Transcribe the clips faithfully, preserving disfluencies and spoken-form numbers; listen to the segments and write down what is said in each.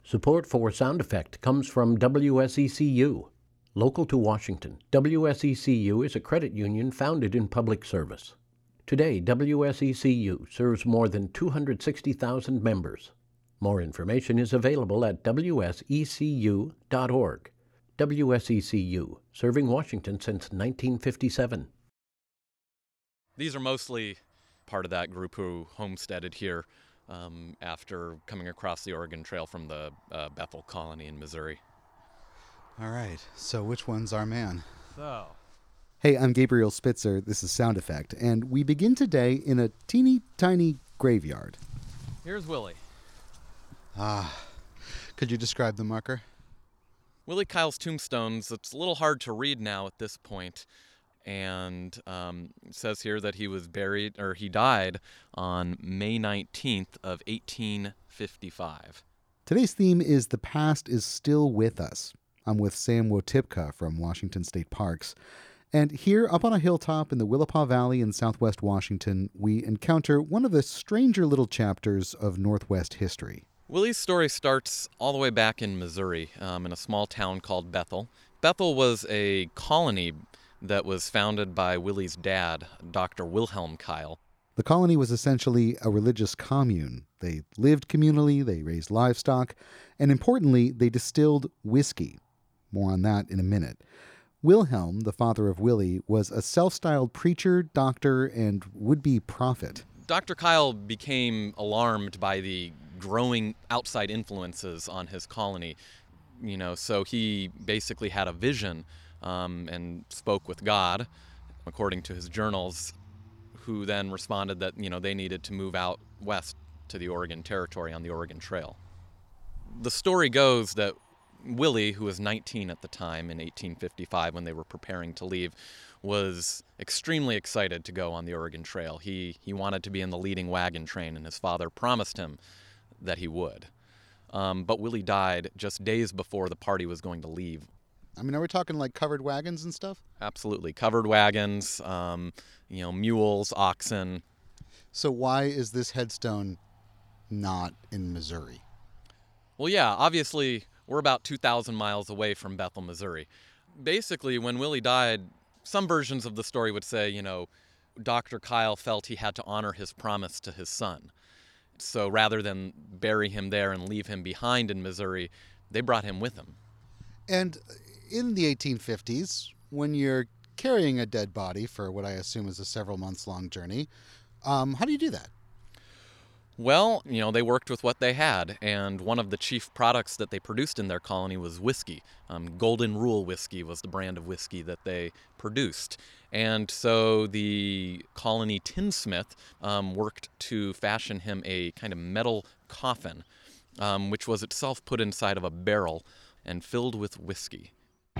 Support for Sound Effect comes from W S E C U. Local to Washington, W S E C U is a credit union founded in public service. Today, W S E C U serves more than two hundred sixty thousand members. More information is available at W S E C U dot org. W S E C U, serving Washington since nineteen fifty-seven. These are mostly part of that group who homesteaded here um, after coming across the Oregon Trail from the uh, Bethel colony in Missouri. All right, so which one's our man? So, Hey, I'm Gabriel Spitzer. This is Sound Effect, and we begin today in a teeny tiny graveyard. here's Willie. Ah, could you describe the marker? Willie Kyle's tombstones, it's a little hard to read now at this point, and um, it says here that he was buried, or he died on May nineteenth of eighteen fifty-five. Today's theme is The Past is Still With Us. I'm with Sam Wotipka from Washington State Parks. And here, up on a hilltop in the Willapa Valley in southwest Washington, we encounter one of the stranger little chapters of Northwest history. Willie's story starts all the way back in Missouri, um, in a small town called Bethel. Bethel was a colony that was founded by Willie's dad, Doctor Wilhelm Kyle. The colony was essentially a religious commune. They lived communally, they raised livestock, and importantly, they distilled whiskey. More on that in a minute. Wilhelm, the father of Willie, was a self-styled preacher, doctor, and would-be prophet. Doctor Kyle became alarmed by the growing outside influences on his colony, you know, so he basically had a vision um, and spoke with God, according to his journals, who then responded that, you know, they needed to move out west to the Oregon Territory on the Oregon Trail. The story goes that Willie, who was nineteen at the time in eighteen fifty-five when they were preparing to leave, was extremely excited to go on the Oregon Trail. He he wanted to be in the leading wagon train, and his father promised him that he would. Um, but Willie died just days before the party was going to leave. I mean, are we talking like covered wagons and stuff? Absolutely. Covered wagons, um, you know, mules, oxen. So why is this headstone not in Missouri? Well, yeah, obviously we're about two thousand miles away from Bethel, Missouri. Basically, when Willie died, some versions of the story would say, you know, Doctor Kyle felt he had to honor his promise to his son. So rather than bury him there and leave him behind in Missouri, they brought him with them. And in the eighteen fifties, when you're carrying a dead body for what I assume is a several months long journey, um, how do you do that? Well, you know, they worked with what they had, and one of the chief products that they produced in their colony was whiskey. Um, Golden Rule whiskey was the brand of whiskey that they produced. And so the colony tinsmith um, worked to fashion him a kind of metal coffin, um, which was itself put inside of a barrel and filled with whiskey.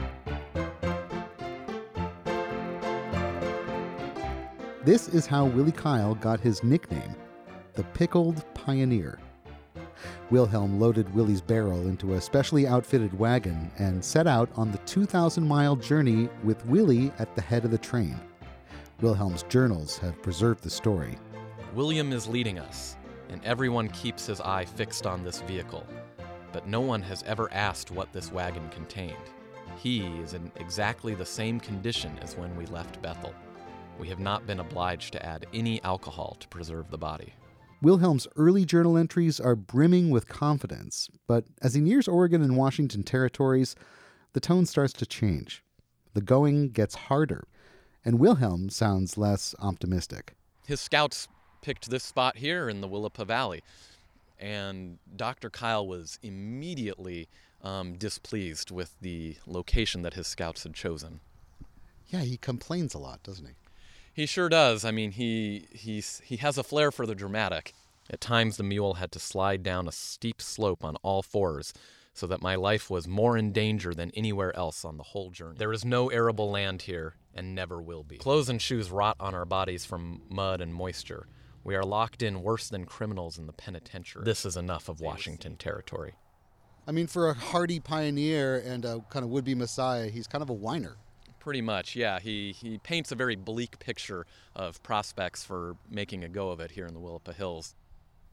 This is how Willie Kyle got his nickname, the Pickled Pioneer. Wilhelm loaded Willie's barrel into a specially outfitted wagon and set out on the two thousand mile journey with Willie at the head of the train. Wilhelm's journals have preserved the story. William is leading us, and everyone keeps his eye fixed on this vehicle. But no one has ever asked what this wagon contained. He is in exactly the same condition as when we left Bethel. We have not been obliged to add any alcohol to preserve the body. Wilhelm's early journal entries are brimming with confidence, but as he nears Oregon and Washington territories, the tone starts to change. The going gets harder, and Wilhelm sounds less optimistic. His scouts picked this spot here in the Willapa Valley, and Doctor Kyle was immediately um, displeased with the location that his scouts had chosen. Yeah, he complains a lot, doesn't he? He sure does. I mean, he he's, he has a flair for the dramatic. At times, the mule had to slide down a steep slope on all fours so that my life was more in danger than anywhere else on the whole journey. There is no arable land here and never will be. Clothes and shoes rot on our bodies from mud and moisture. We are locked in worse than criminals in the penitentiary. This is enough of Washington territory. I mean, for a hardy pioneer and a kind of would-be messiah, he's kind of a whiner. Pretty much, yeah. He he paints a very bleak picture of prospects for making a go of it here in the Willapa Hills.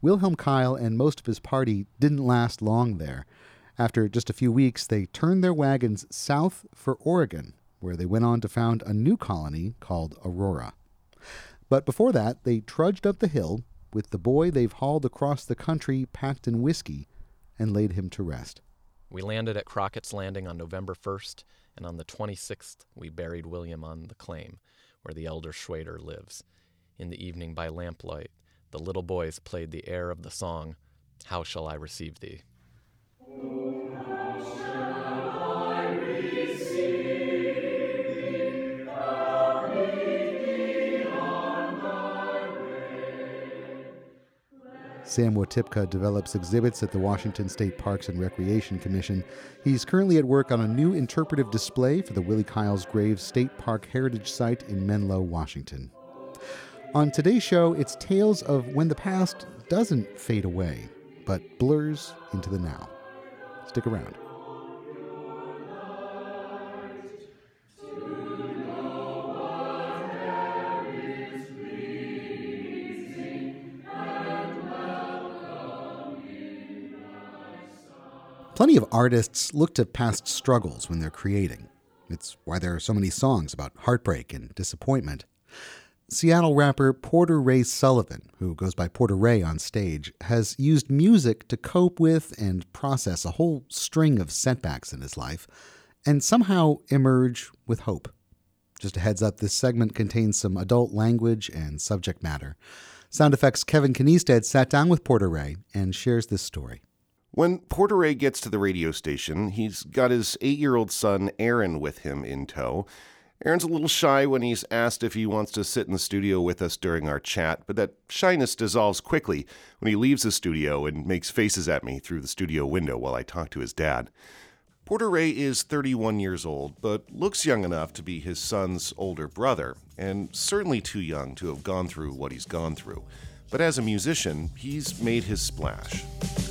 Wilhelm Keil and most of his party didn't last long there. After just a few weeks, they turned their wagons south for Oregon, where they went on to found a new colony called Aurora. But before that, they trudged up the hill with the boy they've hauled across the country packed in whiskey and laid him to rest. We landed at Crockett's Landing on November first, and on the twenty-sixth we buried William on the claim, where the elder Schwader lives. In the evening by lamplight, the little boys played the air of the song, How Shall I Receive Thee? Sam Wotipka develops exhibits at the Washington State Parks and Recreation Commission. He's currently at work on a new interpretive display for the Willie Kyle's Grave State Park Heritage Site in Menlo, Washington. On today's show, it's tales of when the past doesn't fade away, but blurs into the now. Stick around. Plenty of artists look to past struggles when they're creating. It's why there are so many songs about heartbreak and disappointment. Seattle rapper Porter Ray Sullivan, who goes by Porter Ray on stage, has used music to cope with and process a whole string of setbacks in his life, and somehow emerge with hope. Just a heads up, this segment contains some adult language and subject matter. Sound Effects' Kevin Kniestead sat down with Porter Ray and shares this story. When Porter Ray gets to the radio station, he's got his eight-year-old son, Aaron, with him in tow. Aaron's a little shy when he's asked if he wants to sit in the studio with us during our chat, but that shyness dissolves quickly when he leaves the studio and makes faces at me through the studio window while I talk to his dad. Porter Ray is thirty-one years old, but looks young enough to be his son's older brother, and certainly too young to have gone through what he's gone through. But as a musician, he's made his splash.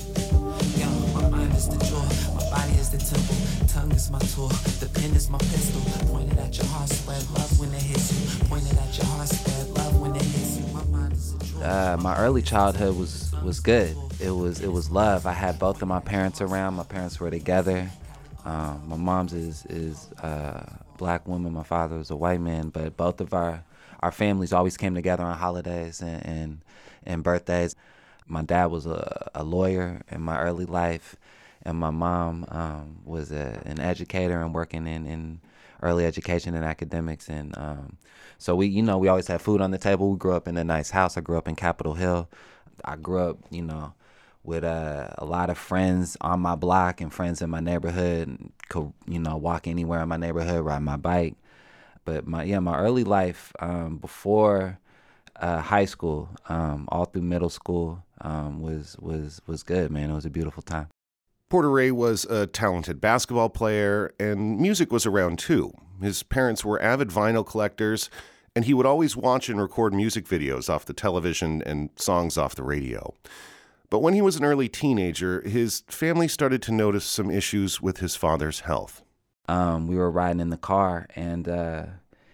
Is the jaw, my body is the temple, tongue is my tool, the pen is my pistol, pointed at your heart, spread love when it hits you, pointed at your heart, spread love when it hits you, my mind is a draw. Uh, my early childhood was, was good. It was it was love. I had both of my parents around. My parents were together. Um, my mom's is is a black woman. My father was a white man. But both of our our families always came together on holidays and and, and birthdays. My dad was a, a lawyer in my early life. And my mom um, was a, an educator and working in, in early education and academics. And um, so we, you know, we always had food on the table. We grew up in a nice house. I grew up in Capitol Hill. I grew up, you know, with uh, a lot of friends on my block and friends in my neighborhood. And could, you know, walk anywhere in my neighborhood, ride my bike. But my, yeah, my early life um, before uh, high school, um, all through middle school, um, was was was good, man. It was a beautiful time. Porter Ray was a talented basketball player, and music was around too. His parents were avid vinyl collectors, and he would always watch and record music videos off the television and songs off the radio. But when he was an early teenager, his family started to notice some issues with his father's health. Um, we were riding in the car, and uh,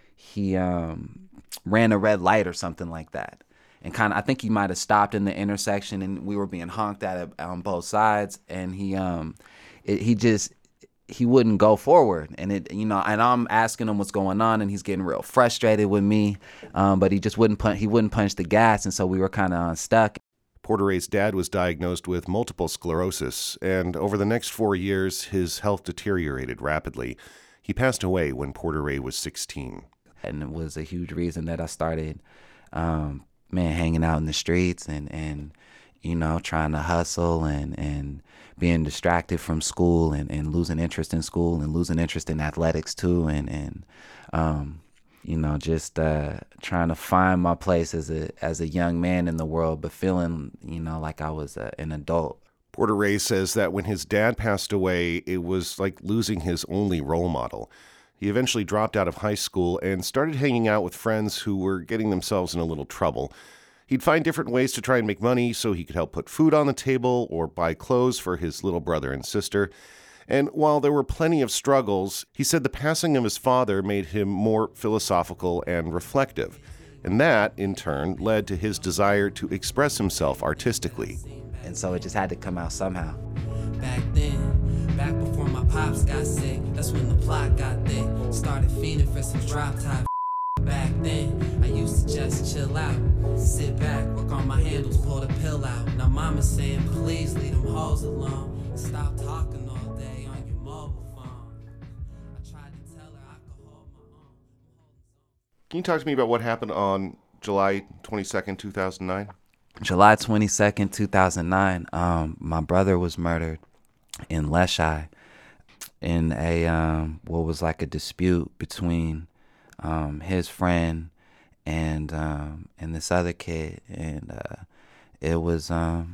he um, ran a red light or something like that. And kind of, I think he might have stopped in the intersection, and we were being honked at on both sides. And he, um, it, he just, he wouldn't go forward. And it, you know, and I'm asking him what's going on, and he's getting real frustrated with me. Um, but he just wouldn't punch, he wouldn't punch the gas, and so we were kind of stuck. Porter Ray's dad was diagnosed with multiple sclerosis, and over the next four years, his health deteriorated rapidly. He passed away when Porter Ray was sixteen. And it was a huge reason that I started, um, man, hanging out in the streets and, and you know, trying to hustle and, and being distracted from school and, and losing interest in school and losing interest in athletics too. And, and um, you know, just uh, trying to find my place as a as a young man in the world, but feeling, you know, like I was a, an adult. Porter Ray says that when his dad passed away, it was like losing his only role model. He eventually dropped out of high school and started hanging out with friends who were getting themselves in a little trouble. He'd find different ways to try and make money so he could help put food on the table or buy clothes for his little brother and sister. And while there were plenty of struggles, he said the passing of his father made him more philosophical and reflective. And that, in turn, led to his desire to express himself artistically. And so it just had to come out somehow. Back then, back before my pops got sick, that's when the plot got thick. Started fiending for some drop top. Back then, I used to just chill out, sit back, work on my handles, pull the pill out. Now mama's saying, please leave them hoes alone and stop talking all day on your mobile phone. I tried to tell her I could hold my own. Can you talk to me about what happened on July twenty-second, two thousand nine? July twenty-second, two thousand nine, um, my brother was murdered in Leschi in a, um, what was like a dispute between um, his friend and um, and this other kid. And uh, it was um,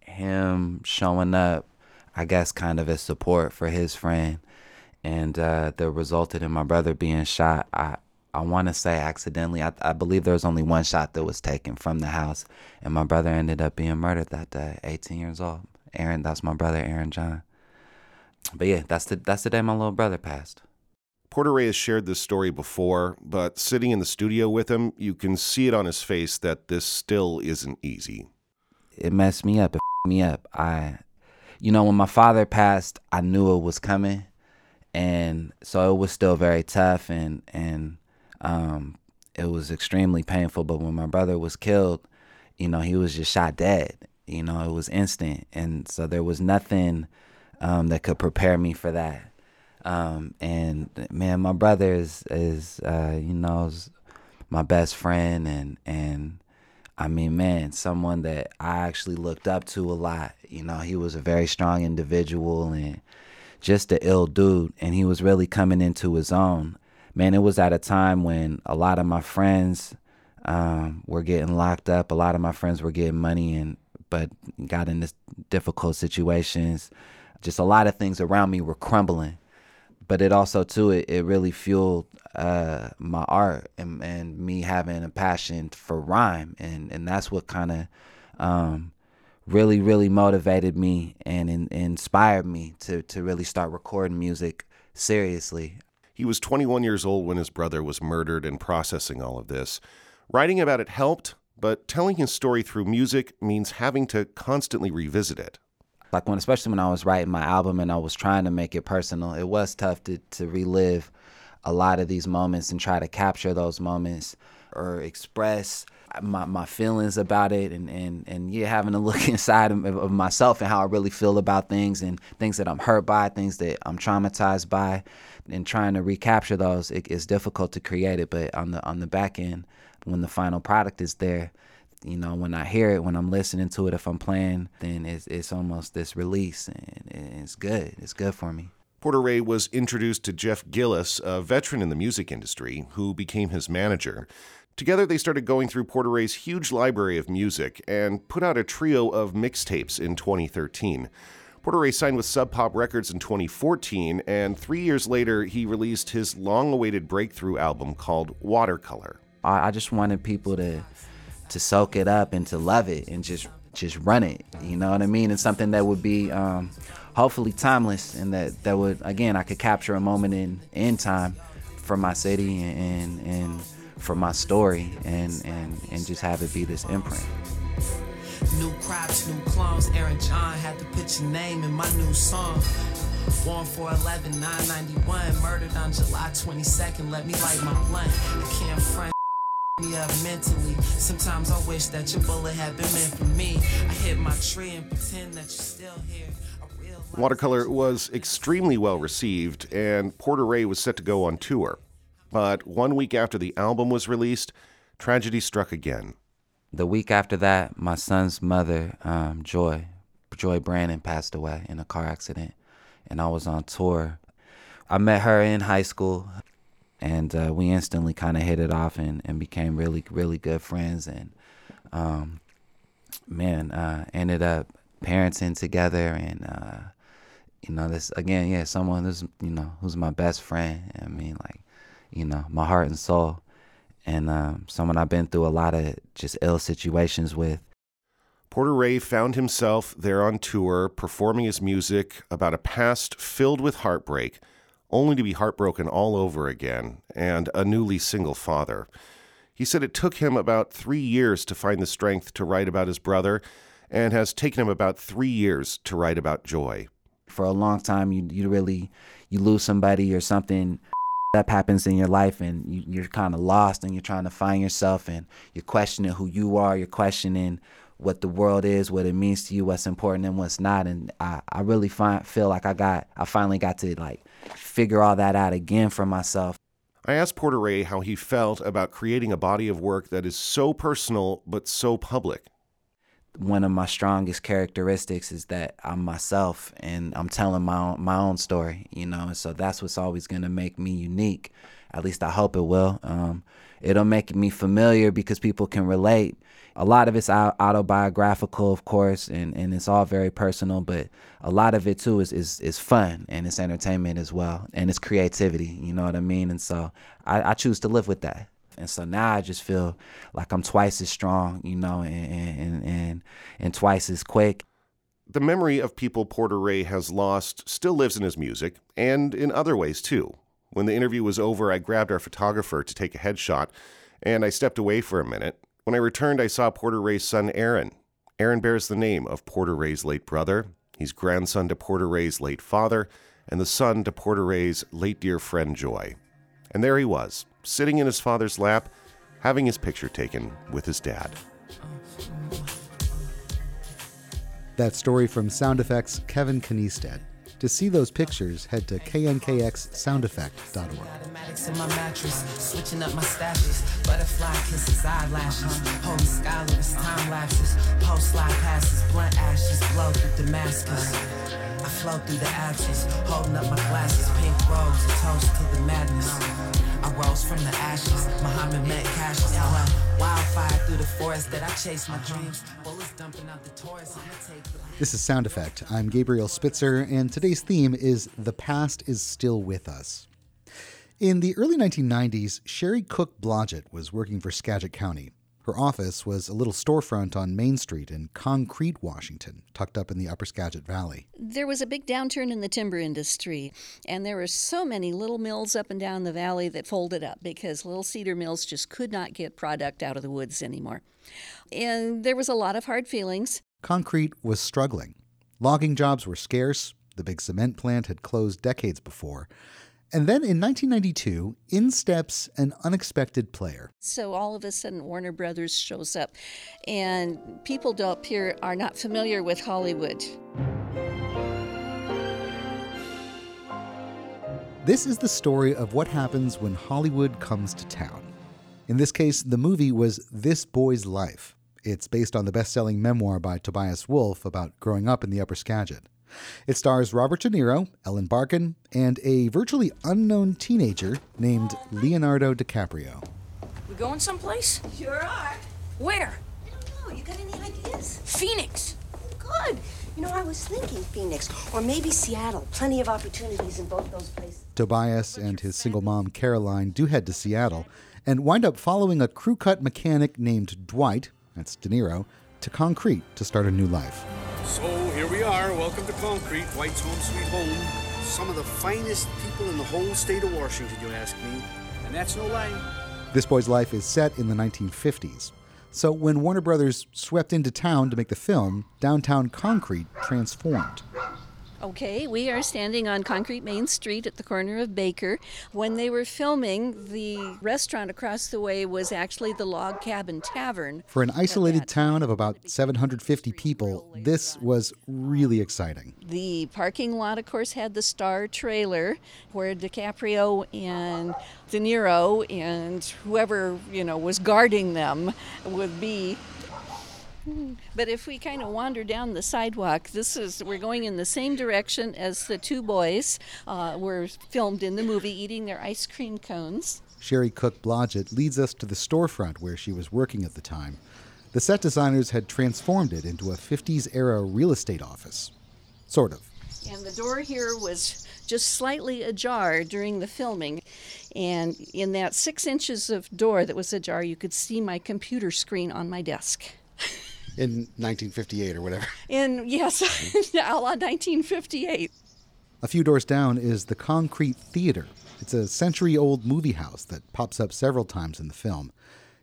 him showing up, I guess, kind of as support for his friend. And uh, that resulted in my brother being shot. I, I want to say accidentally. I, I believe there was only one shot that was taken from the house, and my brother ended up being murdered that day, eighteen years old. Aaron, that's my brother, Aaron John. But yeah, that's the that's the day my little brother passed. Porter Ray has shared this story before, but sitting in the studio with him, you can see it on his face that this still isn't easy. It messed me up. It f***ed me up. I, you know, when my father passed, I knew it was coming, and so it was still very tough, and and. Um, it was extremely painful, but when my brother was killed, you know, he was just shot dead. You know, it was instant. And so there was nothing um, that could prepare me for that. Um, and man, my brother is, is uh, you know, is my best friend. And, and I mean, man, someone that I actually looked up to a lot. You know, he was a very strong individual and just an ill dude. And he was really coming into his own. Man, it was at a time when a lot of my friends um, were getting locked up. A lot of my friends were getting money, and but got in this difficult situations. Just a lot of things around me were crumbling. But it also, too, it, it really fueled uh, my art and, and me having a passion for rhyme. And, and that's what kind of um, really, really motivated me and, and inspired me to, to really start recording music seriously. He was twenty-one years old when his brother was murdered, and processing all of this. Writing about it helped, but telling his story through music means having to constantly revisit it. Like when, especially when I was writing my album and I was trying to make it personal, it was tough to, to relive a lot of these moments and try to capture those moments or express my, my feelings about it, and, and, and yeah, having to look inside of, of myself and how I really feel about things and things that I'm hurt by, things that I'm traumatized by, and trying to recapture those. It, it's difficult to create it, but on the on the back end, when the final product is there, you know, when I hear it, when I'm listening to it, if I'm playing, then it's, it's almost this release, and it's good. It's good for me. Porter Ray was introduced to Jeff Gillis, a veteran in the music industry, who became his manager. Together, they started going through Porter Ray's huge library of music and put out a trio of mixtapes in twenty thirteen. Porter Ray signed with Sub Pop Records in twenty fourteen, and three years later, he released his long-awaited breakthrough album called Watercolor. I just wanted people to to soak it up and to love it and just just run it, you know what I mean? And something that would be um, hopefully timeless, and that, that would, again, I could capture a moment in, in time for my city and and for my story, and, and, and just have it be this imprint. New crops, new clones, Aaron John had to put your name in my new song. Born four eleven, nine ninety-one, murdered on July twenty-second, let me light my blunt. I can't front me up mentally. Sometimes I wish that your bullet had been meant for me. I hit my tree and pretend that you're still here. Watercolor was extremely well received, and Porter Ray was set to go on tour. But one week after the album was released, tragedy struck again. The week after that, my son's mother, um, Joy, Joy Brandon, passed away in a car accident, and I was on tour. I met her in high school, and uh, we instantly kind of hit it off and, and became really, really good friends. And um, man, uh, ended up parenting together, and uh, you know, this again, yeah, someone who's you know who's my best friend. I mean, like, you know, my heart and soul. And um, someone I've been through a lot of just ill situations with. Porter Ray found himself there on tour, performing his music about a past filled with heartbreak, only to be heartbroken all over again, and a newly single father. He said it took him about three years to find the strength to write about his brother, and has taken him about three years to write about Joy. For a long time, you you really, you lose somebody or something that happens in your life, and you, you're kind of lost, and you're trying to find yourself, and you're questioning who you are, you're questioning what the world is, what it means to you, what's important and what's not. And I, I really find, feel like I got, I finally got to like figure all that out again for myself. I asked Porter Ray how he felt about creating a body of work that is so personal but so public. One of my strongest characteristics is that I'm myself, and I'm telling my own, my own story, you know, and so that's what's always going to make me unique. At least I hope it will. Um, it'll make me familiar because people can relate. A lot of it's autobiographical, of course, and, and it's all very personal, but a lot of it, too, is, is, is fun, and it's entertainment as well, and it's creativity, you know what I mean? And so I, I choose to live with that. And so now I just feel like I'm twice as strong, you know, and, and, and, and twice as quick. The memory of people Porter Ray has lost still lives in his music, and in other ways, too. When the interview was over, I grabbed our photographer to take a headshot, and I stepped away for a minute. When I returned, I saw Porter Ray's son, Aaron. Aaron bears the name of Porter Ray's late brother. He's grandson to Porter Ray's late father, and the son to Porter Ray's late dear friend, Joy. And there he was, sitting in his father's lap, having his picture taken with his dad. That story from Sound Effects' Kevin Kniestead. To see those pictures, head to K N K X sound effect dot org. In my mattress, switching up my stashes, butterfly kisses, eyelashes, holy scholar's time lapses, post slide passes, blunt ashes, blow through Damascus. I flow through the ashes, holding up my glasses, pink robes, a toast to the madness. I rose from the ashes, Muhammad met Cassius. I went wildfire through the forest that I chase my dreams. Bullets dumping out the Taurus, and I take the... This is Sound Effect. I'm Gabriel Spitzer, and today's theme is The Past is Still With Us. In the early nineteen nineties, Sherry Cook Blodgett was working for Skagit County. Her office was a little storefront on Main Street in Concrete, Washington, tucked up in the upper Skagit Valley. There was a big downturn in the timber industry, and there were so many little mills up and down the valley that folded up because little cedar mills just could not get product out of the woods anymore. And there was a lot of hard feelings. Concrete was struggling. Logging jobs were scarce. The big cement plant had closed decades before. And then in nineteen ninety-two, in steps an unexpected player. So all of a sudden, Warner Brothers shows up, and people up here are not familiar with Hollywood. This is the story of what happens when Hollywood comes to town. In this case, the movie was This Boy's Life. It's based on the best-selling memoir by Tobias Wolff about growing up in the Upper Skagit. It stars Robert De Niro, Ellen Barkin, and a virtually unknown teenager named Leonardo DiCaprio. We going someplace? Sure are. Where? I don't know. You got any ideas? Phoenix. Good. You know, I was thinking Phoenix or maybe Seattle. Plenty of opportunities in both those places. Tobias and his single mom, Caroline, do head to Seattle and wind up following a crew-cut mechanic named Dwight, that's De Niro, to Concrete to start a new life. So here we are. Welcome to Concrete, White's home sweet home. Some of the finest people in the whole state of Washington, you ask me. And that's no lie. This Boy's Life is set in the nineteen fifties. So when Warner Brothers swept into town to make the film, downtown Concrete transformed. Okay, we are standing on Concrete Main Street at the corner of Baker. When they were filming, the restaurant across the way was actually the Log Cabin Tavern. For an isolated town of about seven hundred fifty people, this was really exciting. The parking lot, of course, had the Star trailer where DiCaprio and De Niro and whoever, you know, was guarding them would be. But if we kind of wander down the sidewalk, this is we're going in the same direction as the two boys uh, were filmed in the movie eating their ice cream cones. Sherry Cook Blodgett leads us to the storefront where she was working at the time. The set designers had transformed it into a fifties-era real estate office. Sort of. And the door here was just slightly ajar during the filming. And in that six inches of door that was ajar, you could see my computer screen on my desk. In nineteen fifty-eight or whatever. In, yes, a la nineteen fifty-eight. A few doors down is the Concrete Theater. It's a century-old movie house that pops up several times in the film.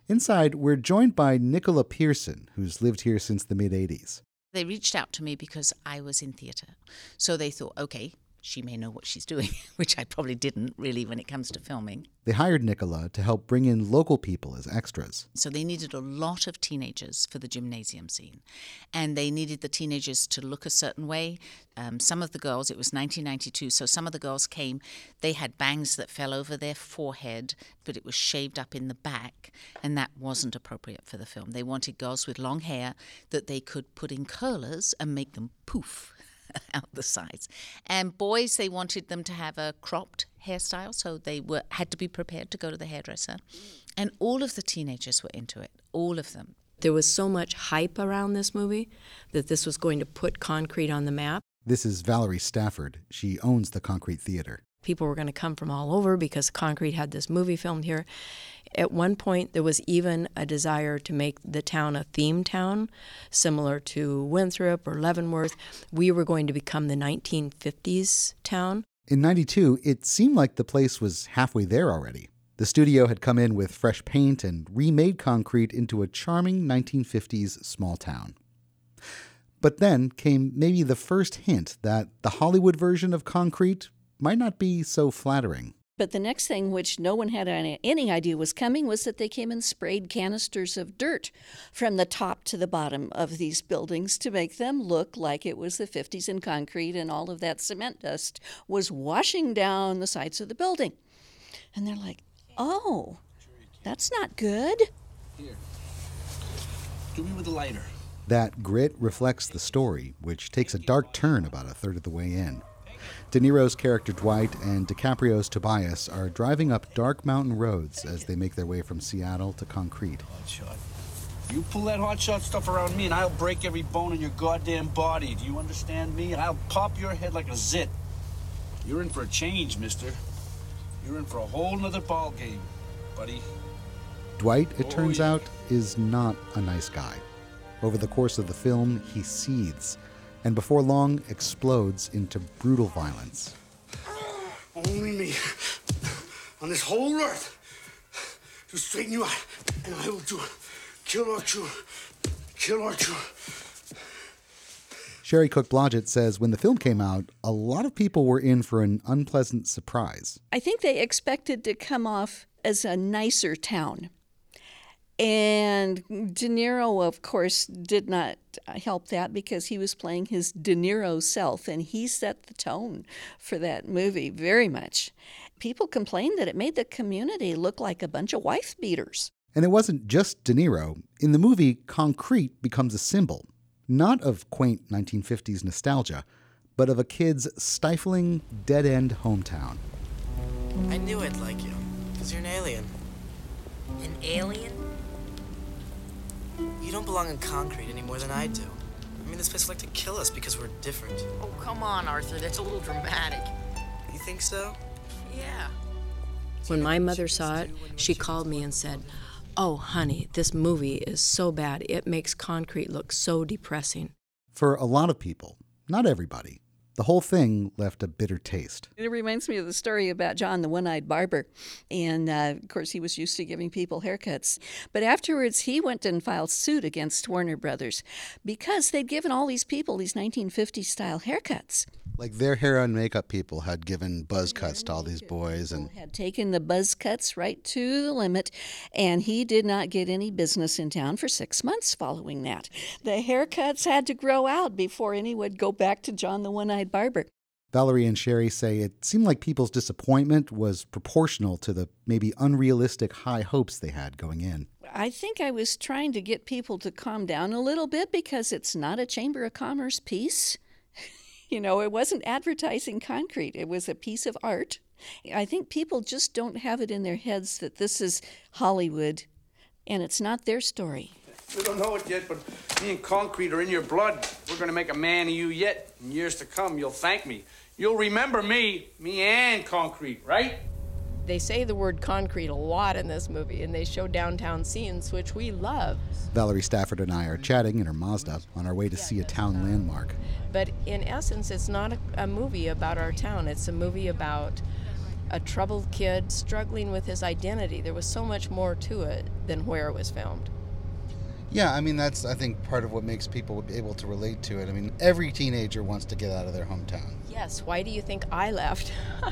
Inside, we're joined by Nicola Pearson, who's lived here since the mid-eighties. They reached out to me because I was in theatre. So they thought, okay, she may know what she's doing, which I probably didn't really when it comes to filming. They hired Nicola to help bring in local people as extras. So they needed a lot of teenagers for the gymnasium scene. And they needed the teenagers to look a certain way. Um, some of the girls, it was nineteen ninety-two, so some of the girls came, they had bangs that fell over their forehead, but it was shaved up in the back, and that wasn't appropriate for the film. They wanted girls with long hair that they could put in curlers and make them poof out the sides. And boys, they wanted them to have a cropped hairstyle, so they were had to be prepared to go to the hairdresser. And all of the teenagers were into it, all of them. There was so much hype around this movie that this was going to put Concrete on the map. This is Valerie Stafford. She owns the Concrete Theater. People were going to come from all over because Concrete had this movie filmed here. At one point, there was even a desire to make the town a theme town, similar to Winthrop or Leavenworth. We were going to become the nineteen fifties town. In ninety-two, it seemed like the place was halfway there already. The studio had come in with fresh paint and remade Concrete into a charming nineteen fifties small town. But then came maybe the first hint that the Hollywood version of Concrete might not be so flattering. But the next thing, which no one had any idea was coming, was that they came and sprayed canisters of dirt from the top to the bottom of these buildings to make them look like it was the fifties in Concrete, and all of that cement dust was washing down the sides of the building. And they're like, oh, that's not good. Here, do me with the lighter. That grit reflects the story, which takes a dark turn about a third of the way in. De Niro's character Dwight and DiCaprio's Tobias are driving up dark mountain roads as they make their way from Seattle to Concrete. Hotshot. You pull that hotshot stuff around me and I'll break every bone in your goddamn body. Do you understand me? I'll pop your head like a zit. You're in for a change, mister. You're in for a whole nother ball game, buddy. Dwight, it Oh, turns yeah. out, is not a nice guy. Over the course of the film, he seethes, and before long explodes into brutal violence. Only me on this whole earth to straighten you out, and I will do it. Kill Archer. Kill Archer. Sherry Cook Blodgett says when the film came out, a lot of people were in for an unpleasant surprise. I think they expected to come off as a nicer town. And De Niro, of course, did not help that because he was playing his De Niro self, and he set the tone for that movie very much. People complained that it made the community look like a bunch of wife beaters. And it wasn't just De Niro. In the movie, Concrete becomes a symbol, not of quaint nineteen fifties nostalgia, but of a kid's stifling, dead-end hometown. I knew I'd like you, because you're an alien. An alien? You don't belong in Concrete any more than I do. I mean, this place would like to kill us because we're different. Oh, come on, Arthur. That's a little dramatic. You think so? Yeah. When my mother saw it, she called me and said, "Oh, honey, this movie is so bad. It makes Concrete look so depressing." For a lot of people, not everybody, the whole thing left a bitter taste. It reminds me of the story about John, the one-eyed barber. And, uh, of course, he was used to giving people haircuts. But afterwards, he went and filed suit against Warner Brothers because they'd given all these people these nineteen fifties-style haircuts. Like their hair and makeup people had given buzz cuts to all these boys, and Had taken the buzz cuts right to the limit, and he did not get any business in town for six months following that. The haircuts had to grow out before any would go back to John, the one-eyed barber. Valerie and Sherry say it seemed like people's disappointment was proportional to the maybe unrealistic high hopes they had going in. I think I was trying to get people to calm down a little bit because it's not a Chamber of Commerce piece. You know, it wasn't advertising Concrete. It was a piece of art. I think people just don't have it in their heads that this is Hollywood, and it's not their story. We don't know it yet, but me and Concrete are in your blood. We're going to make a man of you yet. In years to come, you'll thank me. You'll remember me, me and Concrete, right? They say the word concrete a lot in this movie, and they show downtown scenes, which we love. Valerie Stafford and I are chatting in her Mazda on our way to see a town landmark. But in essence, it's not a, a movie about our town. It's a movie about a troubled kid struggling with his identity. There was so much more to it than where it was filmed. Yeah, I mean, that's, I think, part of what makes people able to relate to it. I mean, every teenager wants to get out of their hometown. Yes, why do you think I left?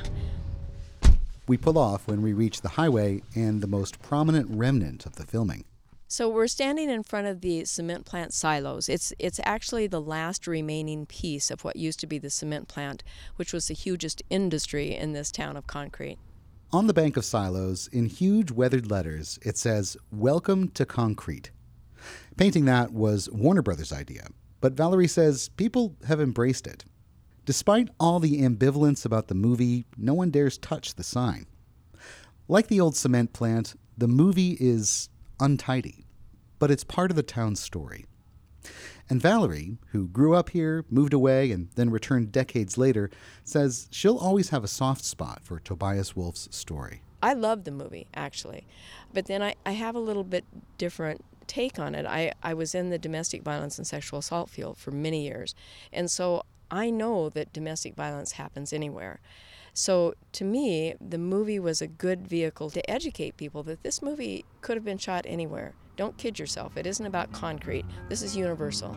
We pull off when we reach the highway and the most prominent remnant of the filming. So we're standing in front of the cement plant silos. It's it's actually the last remaining piece of what used to be the cement plant, which was the hugest industry in this town of Concrete. On the bank of silos, in huge weathered letters, it says, "Welcome to Concrete." Painting that was Warner Brothers' idea, but Valerie says people have embraced it. Despite all the ambivalence about the movie, no one dares touch the sign. Like the old cement plant, the movie is untidy, but it's part of the town's story. And Valerie, who grew up here, moved away, and then returned decades later, says she'll always have a soft spot for Tobias Wolff's story. I love the movie, actually, but then I, I have a little bit different take on it. I, I was in the domestic violence and sexual assault field for many years, and so I know that domestic violence happens anywhere. So to me, the movie was a good vehicle to educate people that this movie could have been shot anywhere. Don't kid yourself. It isn't about Concrete. This is universal.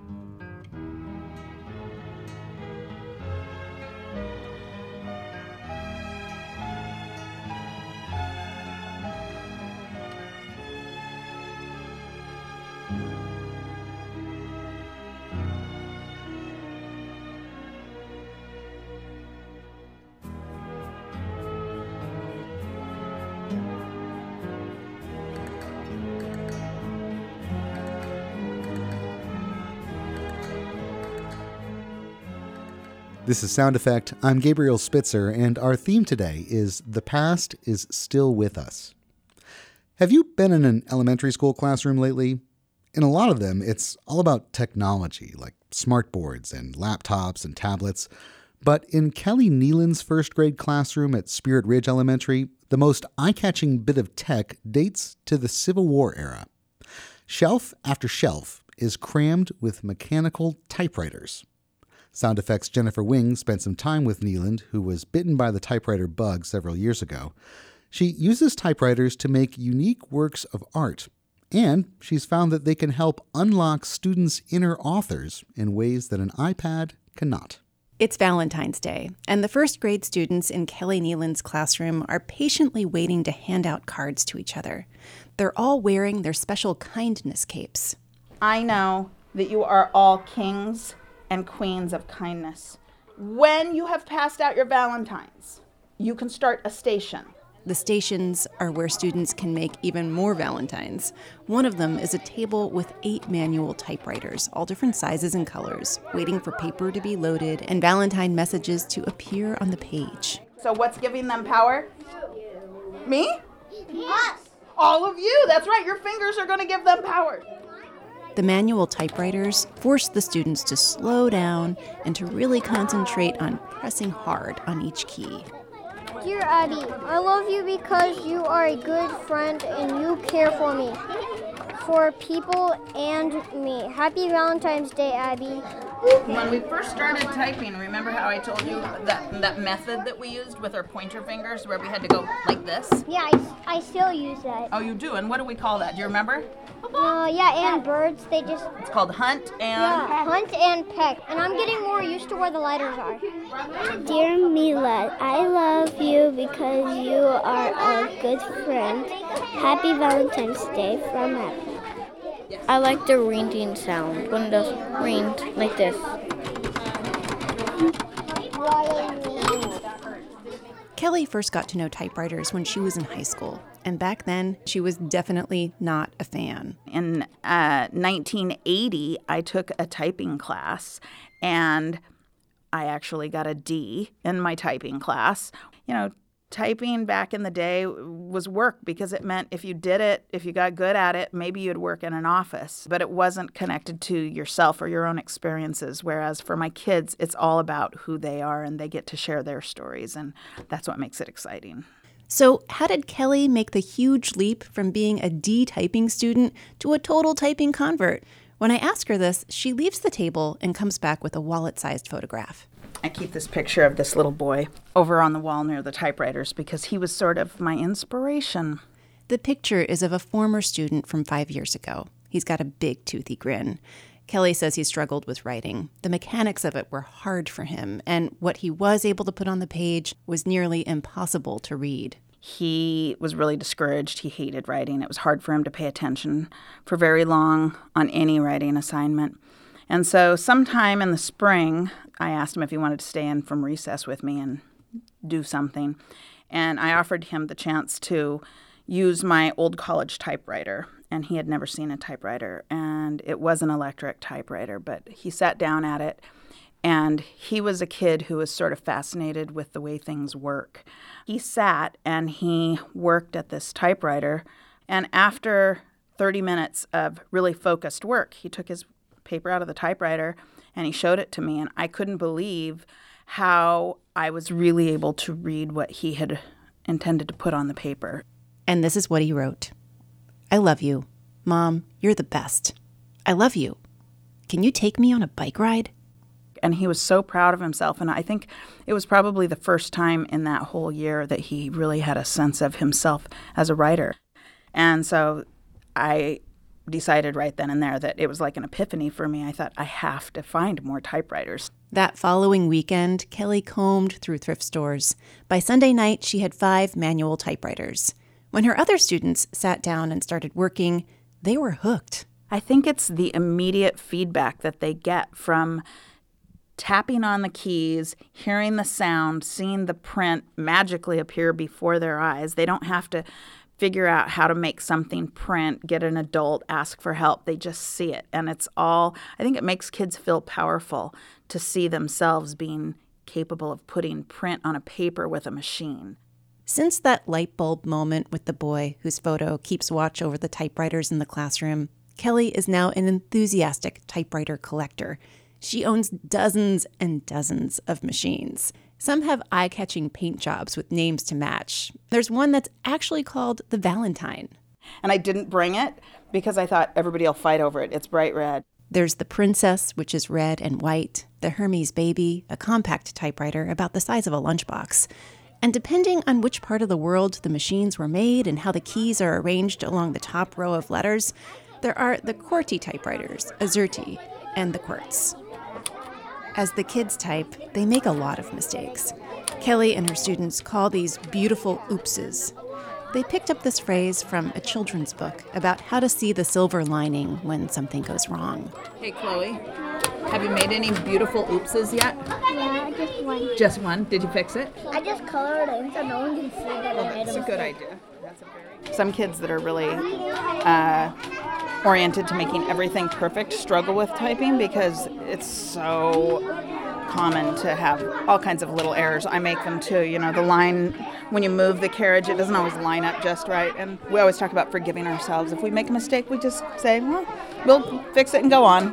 This is Sound Effect. I'm Gabriel Spitzer, and our theme today is The Past is Still With Us. Have you been in an elementary school classroom lately? In a lot of them, it's all about technology, like smartboards and laptops and tablets. But in Kelly Nealon's first grade classroom at Spirit Ridge Elementary, the most eye-catching bit of tech dates to the Civil War era. Shelf after shelf is crammed with mechanical typewriters. Sound Effects' Jennifer Wing spent some time with Nealon, who was bitten by the typewriter bug several years ago. She uses typewriters to make unique works of art, and she's found that they can help unlock students' inner authors in ways that an iPad cannot. It's Valentine's Day, and the first grade students in Kelly Nealon's classroom are patiently waiting to hand out cards to each other. They're all wearing their special kindness capes. I know that you are all kings and queens of kindness. When you have passed out your Valentines, you can start a station. The stations are where students can make even more Valentines. One of them is a table with eight manual typewriters, all different sizes and colors, waiting for paper to be loaded and Valentine messages to appear on the page. So what's giving them power? Me? Us. All of you. That's right. Your fingers are going to give them power. The manual typewriters force the students to slow down and to really concentrate on pressing hard on each key. Dear Abby, I love you because you are a good friend and you care for me, for people and me. Happy Valentine's Day, Abby. When we first started typing, remember how I told you that that method that we used with our pointer fingers where we had to go like this? Yeah, I, I still use that. Oh, you do? And what do we call that? Do you remember? Uh, yeah, and birds, they just... It's called hunt and... Yeah, hunt and peck. And I'm getting more used to where the lighters are. Dear Mila, I love you because you are a good friend. Happy Valentine's Day from Abby. I like the ringing sound when it does ring like this. Kelly first got to know typewriters when she was in high school, and back then she was definitely not a fan. In uh, nineteen eighty, I took a typing class, and I actually got a D in my typing class. You know, typing back in the day was work because it meant if you did it, if you got good at it, maybe you'd work in an office. But it wasn't connected to yourself or your own experiences, whereas for my kids, it's all about who they are and they get to share their stories, and that's what makes it exciting. So how did Kelly make the huge leap from being a D typing student to a total typing convert? When I ask her this, she leaves the table and comes back with a wallet-sized photograph. I keep this picture of this little boy over on the wall near the typewriters because he was sort of my inspiration. The picture is of a former student from five years ago. He's got a big toothy grin. Kelly says he struggled with writing. The mechanics of it were hard for him, and what he was able to put on the page was nearly impossible to read. He was really discouraged. He hated writing. It was hard for him to pay attention for very long on any writing assignment. And so sometime in the spring, I asked him if he wanted to stay in from recess with me and do something. And I offered him the chance to use my old college typewriter. And he had never seen a typewriter. And it was an electric typewriter, but he sat down at it. And he was a kid who was sort of fascinated with the way things work. He sat and he worked at this typewriter. And after thirty minutes of really focused work, he took his paper out of the typewriter and he showed it to me. And I couldn't believe how I was really able to read what he had intended to put on the paper. And this is what he wrote. I love you. Mom, you're the best. I love you. Can you take me on a bike ride? And he was so proud of himself. And I think it was probably the first time in that whole year that he really had a sense of himself as a writer. And so I decided right then and there that it was like an epiphany for me. I thought, I have to find more typewriters. That following weekend, Kelly combed through thrift stores. By Sunday night, she had five manual typewriters. When her other students sat down and started working, they were hooked. I think it's the immediate feedback that they get from tapping on the keys, hearing the sound, seeing the print magically appear before their eyes. They don't have to figure out how to make something print, get an adult, ask for help. They just see it. And it's all, I think it makes kids feel powerful to see themselves being capable of putting print on a paper with a machine. Since that light bulb moment with the boy whose photo keeps watch over the typewriters in the classroom, Kelly is now an enthusiastic typewriter collector. She owns dozens and dozens of machines. Some have eye-catching paint jobs with names to match. There's one that's actually called the Valentine. And I didn't bring it because I thought everybody will fight over it. It's bright red. There's the Princess, which is red and white, the Hermes Baby, a compact typewriter about the size of a lunchbox. And depending on which part of the world the machines were made and how the keys are arranged along the top row of letters, there are the QWERTY typewriters, AZERTY, and the QWERTZ. As the kids type, they make a lot of mistakes. Kelly and her students call these beautiful oopses. They picked up this phrase from a children's book about how to see the silver lining when something goes wrong. Hey, Chloe, have you made any beautiful oopses yet? Yeah, just one. Just one? Did you fix it? I just colored it so no one can see that Well, I made a that's a good mistake. idea. That's a very... Some kids that are really uh, oriented to making everything perfect struggle with typing because it's so common to have all kinds of little errors. I make them too. You know, the line, when you move the carriage, it doesn't always line up just right. And we always talk about forgiving ourselves. If we make a mistake, we just say, well, we'll fix it and go on.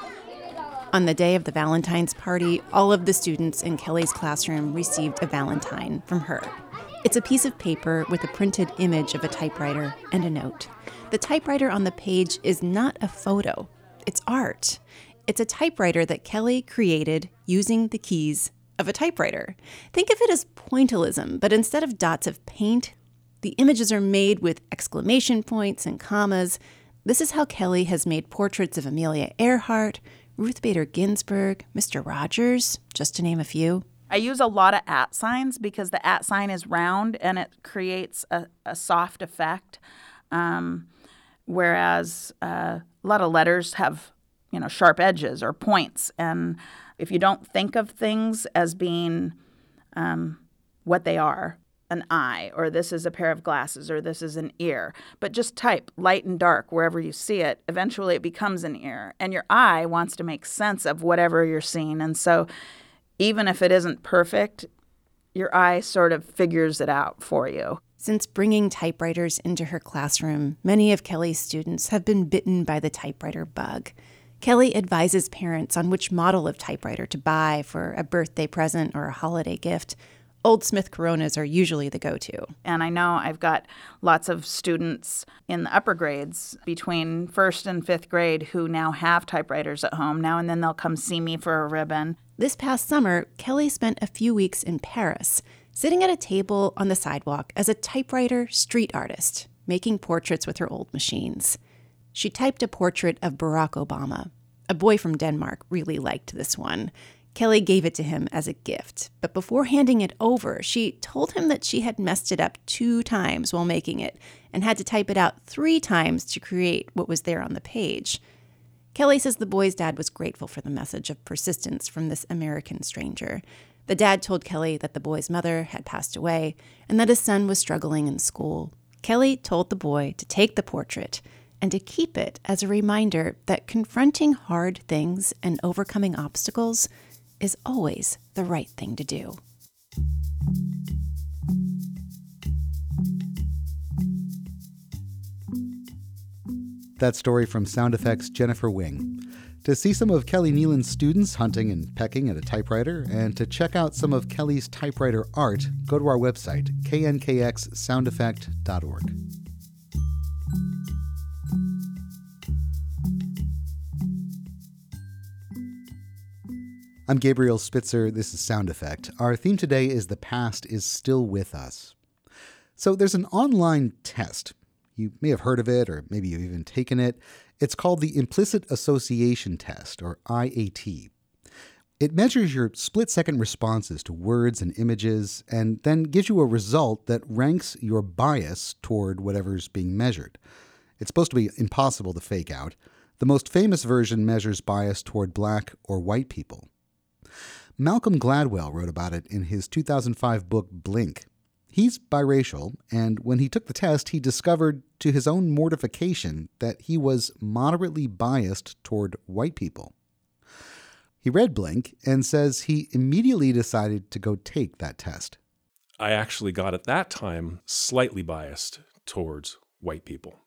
On the day of the Valentine's party, all of the students in Kelly's classroom received a Valentine from her. It's a piece of paper with a printed image of a typewriter and a note. The typewriter on the page is not a photo. It's art. It's a typewriter that Kelly created using the keys of a typewriter. Think of it as pointillism, but instead of dots of paint, the images are made with exclamation points and commas. This is how Kelly has made portraits of Amelia Earhart, Ruth Bader Ginsburg, Mister Rogers, just to name a few. I use a lot of at signs because the at sign is round and it creates a, a soft effect, um, whereas uh, a lot of letters have, you know, sharp edges or points. And if you don't think of things as being um, what they are, an eye, or this is a pair of glasses, or this is an ear, but just type light and dark wherever you see it, eventually it becomes an ear. And your eye wants to make sense of whatever you're seeing. And so even if it isn't perfect, your eye sort of figures it out for you. Since bringing typewriters into her classroom, many of Kelly's students have been bitten by the typewriter bug. Kelly advises parents on which model of typewriter to buy for a birthday present or a holiday gift. Old Smith Coronas are usually the go-to. And I know I've got lots of students in the upper grades between first and fifth grade who now have typewriters at home. Now and then they'll come see me for a ribbon. This past summer, Kelly spent a few weeks in Paris, sitting at a table on the sidewalk as a typewriter street artist, making portraits with her old machines. She typed a portrait of Barack Obama. A boy from Denmark really liked this one. Kelly gave it to him as a gift, but before handing it over, she told him that she had messed it up two times while making it and had to type it out three times to create what was there on the page. Kelly says the boy's dad was grateful for the message of persistence from this American stranger. The dad told Kelly that the boy's mother had passed away and that his son was struggling in school. Kelly told the boy to take the portrait and to keep it as a reminder that confronting hard things and overcoming obstacles is always the right thing to do. That story from Sound Effects' Jennifer Wing. To see some of Kelly Nealon's students hunting and pecking at a typewriter, and to check out some of Kelly's typewriter art, go to our website, k n k x sound effect dot org. I'm Gabriel Spitzer. This is Sound Effect. Our theme today is The Past is Still With Us. So there's an online test. You may have heard of it, or maybe you've even taken it. It's called the Implicit Association Test, or I A T. It measures your split-second responses to words and images, and then gives you a result that ranks your bias toward whatever's being measured. It's supposed to be impossible to fake out. The most famous version measures bias toward black or white people. Malcolm Gladwell wrote about it in his two thousand five book Blink. He's biracial, and when he took the test, he discovered, to his own mortification, that he was moderately biased toward white people. He read Blink and says he immediately decided to go take that test. I actually got at that time slightly biased towards white people.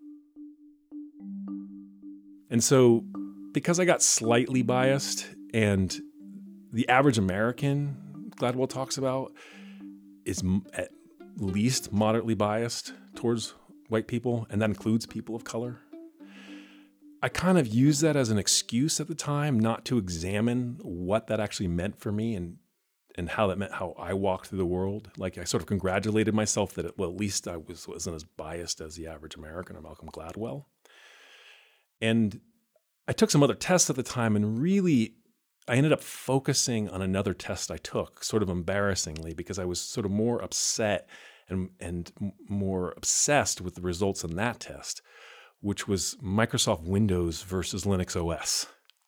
And so, because I got slightly biased, and the average American, Gladwell talks about, is at least moderately biased towards white people, and that includes people of color. I kind of used that as an excuse at the time not to examine what that actually meant for me and and how that meant how I walked through the world. Like, I sort of congratulated myself that, it, well, at least I was, wasn't as biased as the average American or Malcolm Gladwell. And I took some other tests at the time, and really I ended up focusing on another test I took, sort of embarrassingly, because I was sort of more upset and and more obsessed with the results in that test, which was Microsoft Windows versus Linux O S.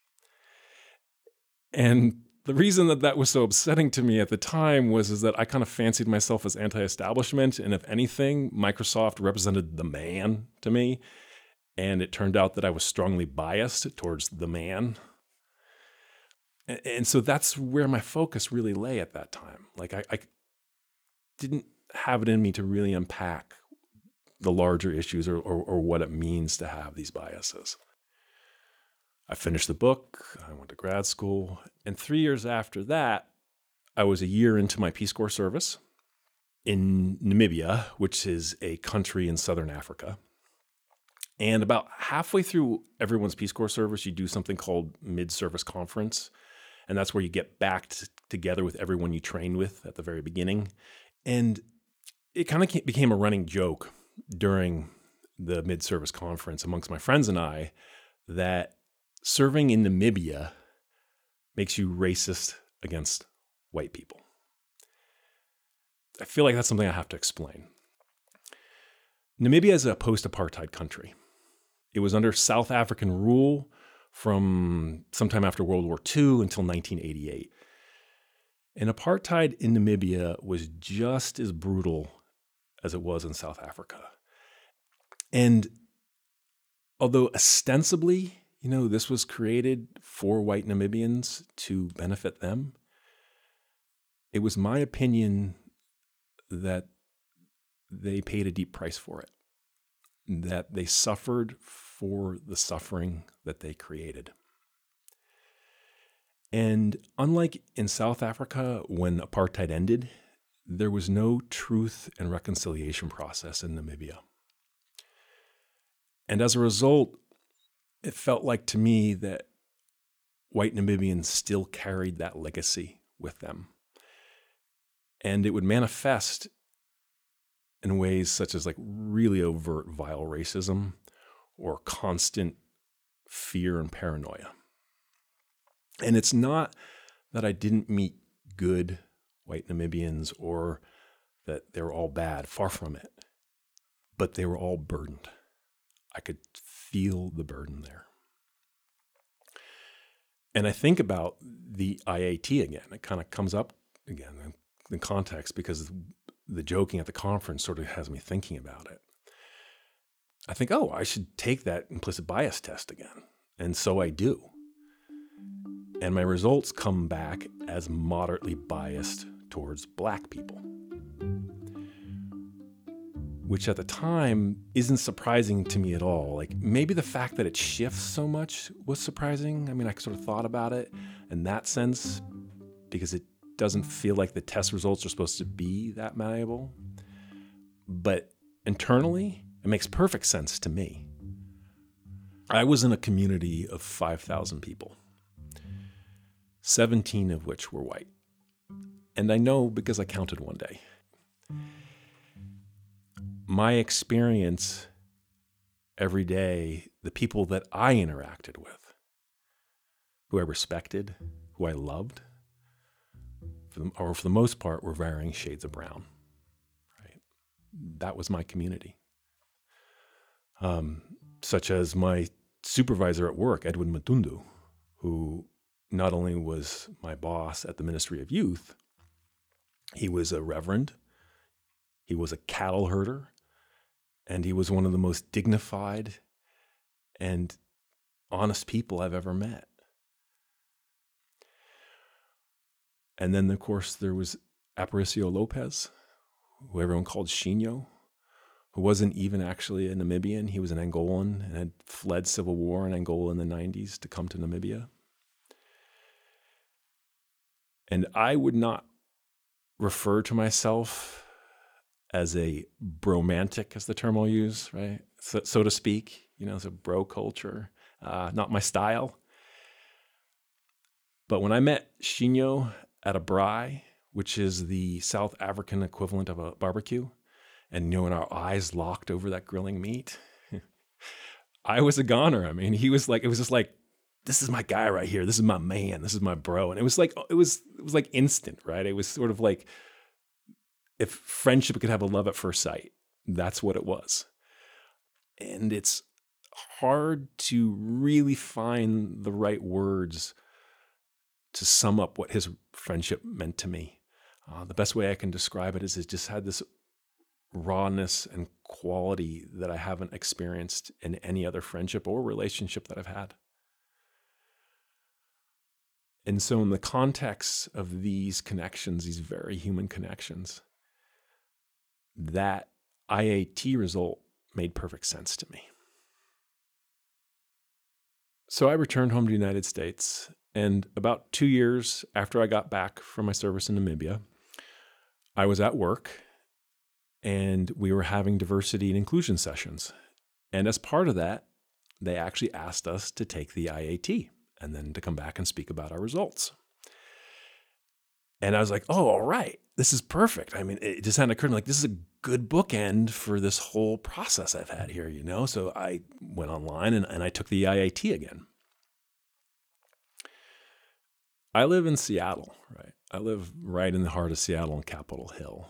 And the reason that that was so upsetting to me at the time was is that I kind of fancied myself as anti-establishment, and if anything, Microsoft represented the man to me, and it turned out that I was strongly biased towards the man. And so that's where my focus really lay at that time. Like, I, I didn't have it in me to really unpack the larger issues or, or, or what it means to have these biases. I finished the book, I went to grad school, and three years after that, I was a year into my Peace Corps service in Namibia, which is a country in Southern Africa. And about halfway through everyone's Peace Corps service, you do something called mid-service conference. And that's where you get back t- together with everyone you trained with at the very beginning. And it kind of became a running joke during the mid-service conference amongst my friends and I that serving in Namibia makes you racist against white people. I feel like that's something I have to explain. Namibia is a post-apartheid country. It was under South African rule from sometime after World War Two until nineteen eighty-eight. And apartheid in Namibia was just as brutal as it was in South Africa. And although ostensibly, you know, this was created for white Namibians to benefit them, it was my opinion that they paid a deep price for it, that they suffered for the suffering that they created. And unlike in South Africa, when apartheid ended, there was no truth and reconciliation process in Namibia. And as a result, it felt like to me that white Namibians still carried that legacy with them. And it would manifest in ways such as like really overt vile racism or constant fear and paranoia. And it's not that I didn't meet good white Namibians or that they were all bad, far from it, but they were all burdened. I could feel the burden there. And I think about the I A T again. It kind of comes up again in, in context because the joking at the conference sort of has me thinking about it. I think, oh, I should take that implicit bias test again. And so I do. And my results come back as moderately biased towards black people, which at the time isn't surprising to me at all. Like maybe the fact that it shifts so much was surprising. I mean, I sort of thought about it in that sense because it doesn't feel like the test results are supposed to be that malleable. But internally, it makes perfect sense to me. I was in a community of five thousand people, seventeen of which were white. And I know because I counted one day. My experience every day, the people that I interacted with, who I respected, who I loved, for the, or for the most part, were varying shades of brown. Right? That was my community. Um, such as my supervisor at work, Edwin Matundu, who not only was my boss at the Ministry of Youth, he was a reverend, he was a cattle herder, and he was one of the most dignified and honest people I've ever met. And then, of course, there was Aparicio Lopez, who everyone called Shinyo, who wasn't even actually a Namibian. He was an Angolan and had fled civil war in Angola in the nineties to come to Namibia. And I would not refer to myself as a bromantic, as the term I'll use, right? So, so to speak, you know, it's a bro culture, uh, not my style. But when I met Shinyo at a braai, which is the South African equivalent of a barbecue, and you know, when our eyes locked over that grilling meat, I was a goner. I mean, he was like, it was just like, this is my guy right here. This is my man. This is my bro. And it was like, it was, it was like instant, right? It was sort of like if friendship could have a love at first sight, that's what it was. And it's hard to really find the right words to sum up what his friendship meant to me. Uh, the best way I can describe it is it just had this rawness and quality that I haven't experienced in any other friendship or relationship that I've had. And so in the context of these connections, these very human connections, that I A T result made perfect sense to me. So I returned home to the United States, and about two years after I got back from my service in Namibia, I was at work, and we were having diversity and inclusion sessions. And as part of that, they actually asked us to take the I A T and then to come back and speak about our results. And I was like, oh, all right, this is perfect. I mean, it just hadn't occurred to me, like, this is a good bookend for this whole process I've had here, you know? So I went online and, and I took the I A T again. I live in Seattle, right? I live right in the heart of Seattle on Capitol Hill.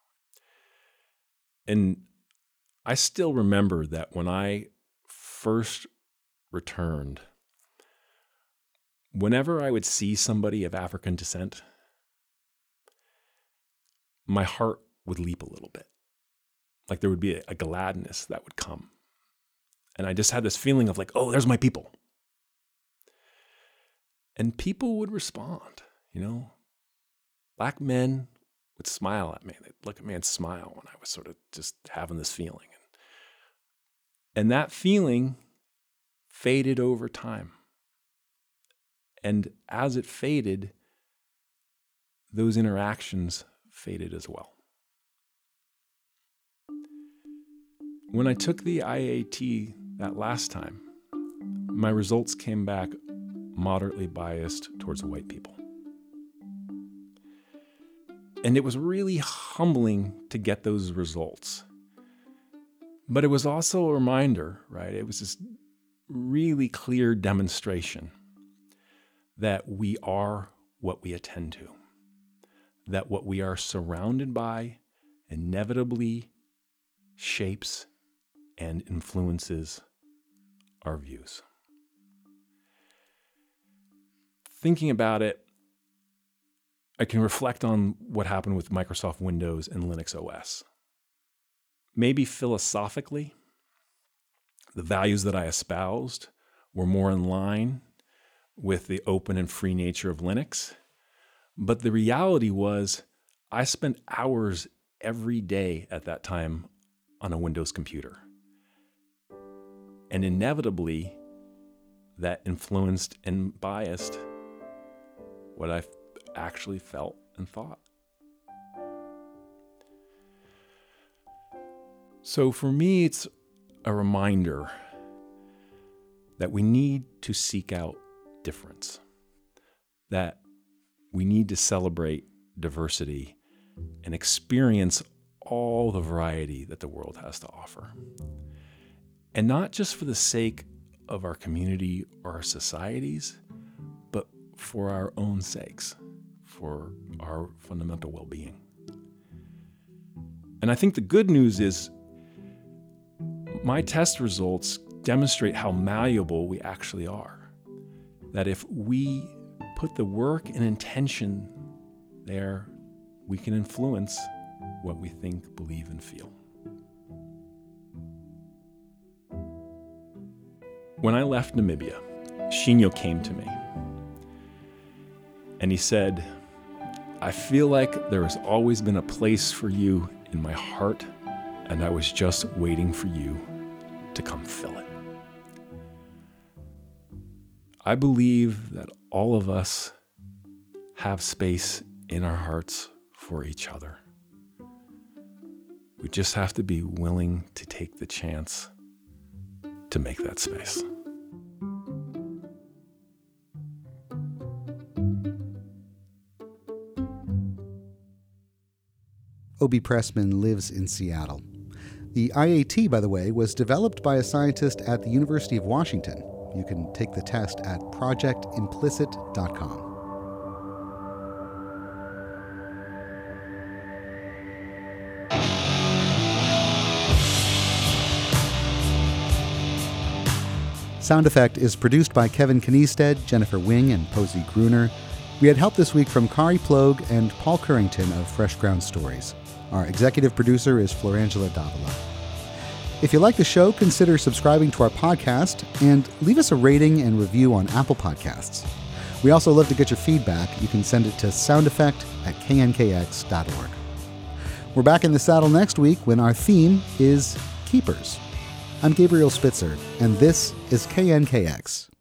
And I still remember that when I first returned, whenever I would see somebody of African descent, my heart would leap a little bit. Like there would be a, a gladness that would come. And I just had this feeling of like, oh, there's my people. And people would respond, you know. Black men would smile at me. They'd look at me and smile when I was sort of just having this feeling. And that feeling faded over time. And as it faded, those interactions faded as well. When I took the I A T that last time, my results came back moderately biased towards white people. And it was really humbling to get those results. But it was also a reminder, right? It was this really clear demonstration that we are what we attend to, that what we are surrounded by inevitably shapes and influences our views. Thinking about it, I can reflect on what happened with Microsoft Windows and Linux O S. Maybe philosophically, the values that I espoused were more in line with the open and free nature of Linux. But the reality was I spent hours every day at that time on a Windows computer. And inevitably, that influenced and biased what I actually felt and thought. So for me, it's a reminder that we need to seek out difference, that we need to celebrate diversity and experience all the variety that the world has to offer. And not just for the sake of our community or our societies, but for our own sakes, for our fundamental well-being. And I think the good news is my test results demonstrate how malleable we actually are. That if we put the work and intention there, we can influence what we think, believe, and feel. When I left Namibia, Shinyo came to me and he said, "I feel like there has always been a place for you in my heart, and I was just waiting for you to come fill it." I believe that all of us have space in our hearts for each other. We just have to be willing to take the chance to make that space. Obie Pressman lives in Seattle. The I A T, by the way, was developed by a scientist at the University of Washington. You can take the test at project implicit dot com. Sound Effect is produced by Kevin Kniested, Jennifer Wing, and Posey Gruner. We had help this week from Kari Plogue and Paul Currington of Fresh Ground Stories. Our executive producer is Florangela Davila. If you like the show, consider subscribing to our podcast and leave us a rating and review on Apple Podcasts. We also love to get your feedback. You can send it to soundeffect at k n k x dot org. We're back in the saddle next week when our theme is Keepers. I'm Gabriel Spitzer, and this is K N K X.